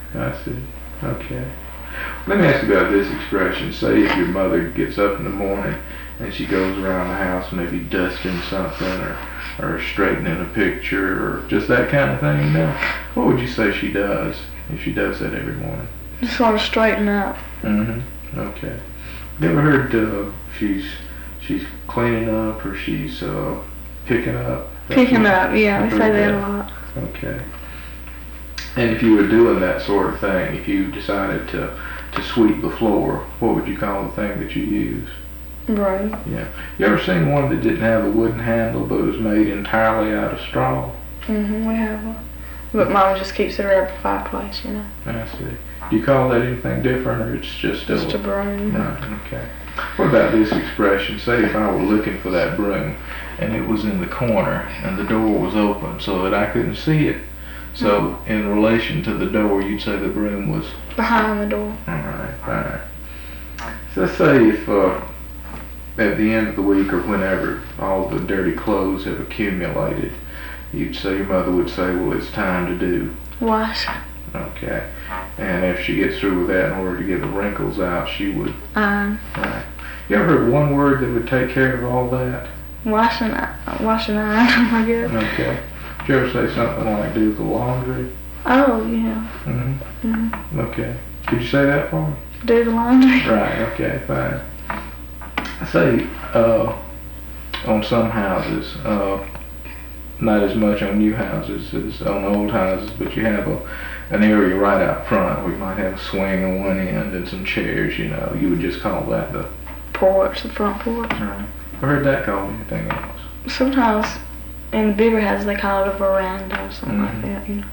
I see. Okay. Let me ask you about this expression. Say if your mother gets up in the morning and she goes around the house maybe dusting something or straightening a picture or just that kind of thing, what would you say she does if she does that every morning? Just want to straighten up. Mm-hmm. Okay. You ever heard she's cleaning up or she's picking up? Picking up, yeah, we say that a lot. Okay. And if you were doing that sort of thing, if you decided to sweep the floor, what would you call the thing that you use? Broom. Yeah. You ever seen one that didn't have a wooden handle but was made entirely out of straw? We have one. But Mama just keeps it around the fireplace, you know. I see. Do you call that anything different or it's just still? Just a broom. Right, okay. What about this expression? Say if I were looking for that broom and it was in the corner and the door was open so that I couldn't see it. So in relation to the door, you'd say the broom was? Behind the door. Alright, fine. So let's say if at the end of the week or whenever all the dirty clothes have accumulated, you'd say, your mother would say, well, it's time to do? Wash. Okay. And if she gets through with that, in order to get the wrinkles out, she would? Iron. Right. You ever heard one word that would take care of all that? Wash and iron, I guess. Okay. Did you ever say something like do the laundry? Oh, yeah. Okay. Could you say that for me? Do the laundry. Right, okay, fine. Say, on some houses, not as much on new houses as on old houses, but you have an area right out front where you might have a swing on one end and some chairs, you know. You would just call that the porch, the front porch. Right. I've heard that called anything else. Sometimes in the bigger houses they call it a veranda or something like that, you know.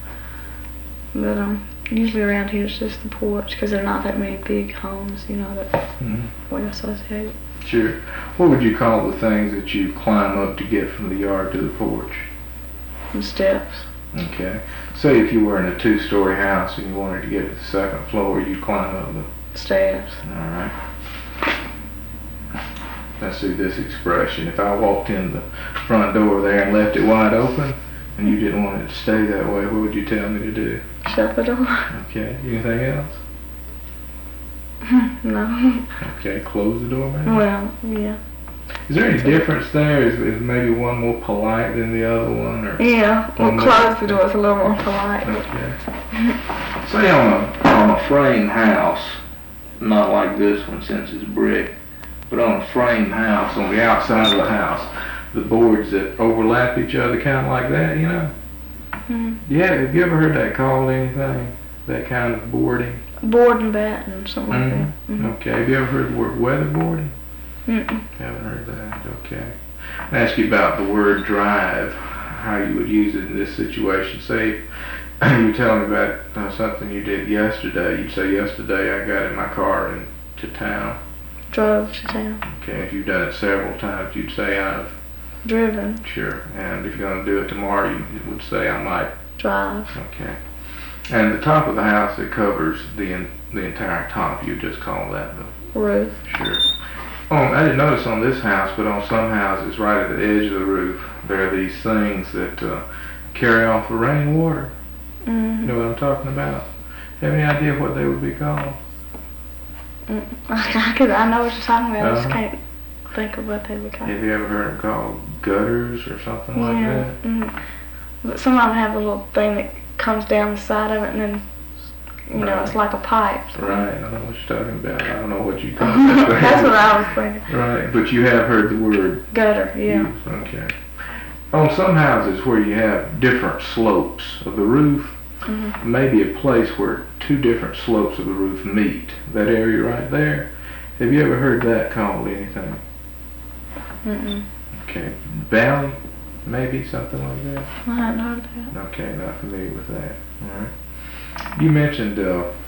But usually around here it's just the porch because there are not that many big homes, you know, that we associate. Sure. What would you call the things that you climb up to get from the yard to the porch? The steps. Okay. Say if you were in a 2-story house and you wanted to get to the second floor, you'd climb up the stairs. Alright. Let's see this expression. If I walked in the front door there and left it wide open and you didn't want it to stay that way, what would you tell me to do? Shut the door. Okay. Anything else? No. Okay. Close the door, maybe? Well, yeah. Is there any difference there? Is maybe one more polite than the other one? Or yeah. Well, close the door is a little more polite. Okay. Say on a frame house, not like this one since it's brick, but on a frame house, on the outside of the house, the boards that overlap each other, kind of like that, you know? Yeah, have you ever heard that called anything? That kind of boarding? Board and batten, something like that. Okay, have you ever heard the word weatherboarding? Haven't heard that, okay. I'll ask you about the word drive, how you would use it in this situation. Say you tell me about something you did yesterday. You'd say, yesterday I got in my car and to town. Drove to town. Okay, if you've done it several times, you'd say I've driven. Sure, and if you're going to do it tomorrow, you would say I might drive. Okay. And the top of the house that covers the entire top, you just call that the roof. Sure. Oh, I didn't notice on this house, but on some houses, right at the edge of the roof, there are these things that carry off the rainwater. You know what I'm talking about? Have any idea what they would be called? I know what you're talking about. I just can't think of what they would call. Have you ever heard them called gutters or something like that? But some of them have a little thing that comes down the side of it, and then you know it's like a pipe. So. Right. I know what you're talking about. I don't know what you call it. That's what I was thinking. Right, but you have heard the word gutter. Yeah. Used. Okay. On some houses where you have different slopes of the roof, maybe a place where two different slopes of the roof meet, that area right there. Have you ever heard that called anything? Okay. Valley, maybe, something like that? I hadn't heard that. Okay, not familiar with that. All right. You mentioned